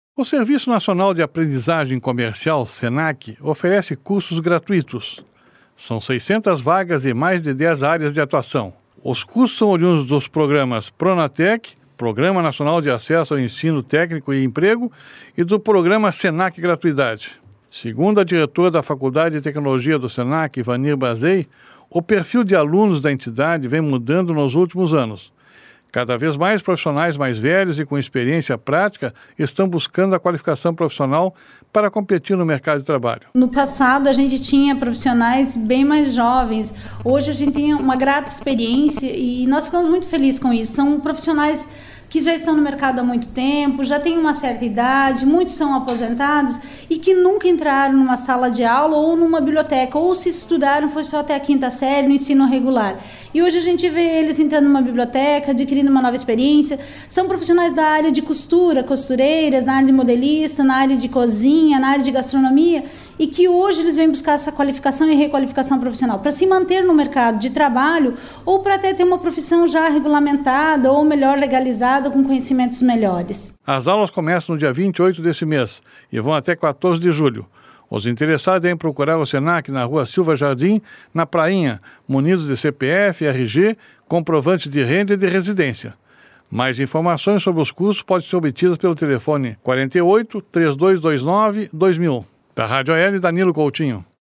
O Serviço Nacional de Aprendizagem Comercial, SENAC, oferece cursos gratuitos. São 600 vagas e mais de 10 áreas de atuação. Os cursos são oriundos dos programas Pronatec, Programa Nacional de Acesso ao Ensino Técnico e Emprego, e do programa SENAC Gratuidade. Segundo a diretora da Faculdade de Tecnologia do SENAC, Vanir Bazei, o perfil de alunos da entidade vem mudando nos últimos anos. Cada vez mais profissionais mais velhos e com experiência prática estão buscando a qualificação profissional para competir no mercado de trabalho. No passado, a gente tinha profissionais bem mais jovens. Hoje, a gente tem uma grata experiência e nós ficamos muito felizes com isso. São profissionais que já estão no mercado há muito tempo, já têm uma certa idade, muitos são aposentados e que nunca entraram numa sala de aula ou numa biblioteca, ou se estudaram foi só até a 5ª série no ensino regular. E hoje a gente vê eles entrando numa biblioteca, adquirindo uma nova experiência. São profissionais da área de costura, costureiras, na área de modelista, na área de cozinha, na área de gastronomia, e que hoje eles vêm buscar essa qualificação e requalificação profissional para se manter no mercado de trabalho ou para até ter uma profissão já regulamentada ou melhor legalizada com conhecimentos melhores. As aulas começam no dia 28 desse mês e vão até 14 de julho. Os interessados devem procurar o SENAC na Rua Silva Jardim, na Prainha, munidos de CPF, RG, comprovante de renda e de residência. Mais informações sobre os cursos podem ser obtidas pelo telefone 48 3229 2000. Da Rádio AL, Danilo Coutinho.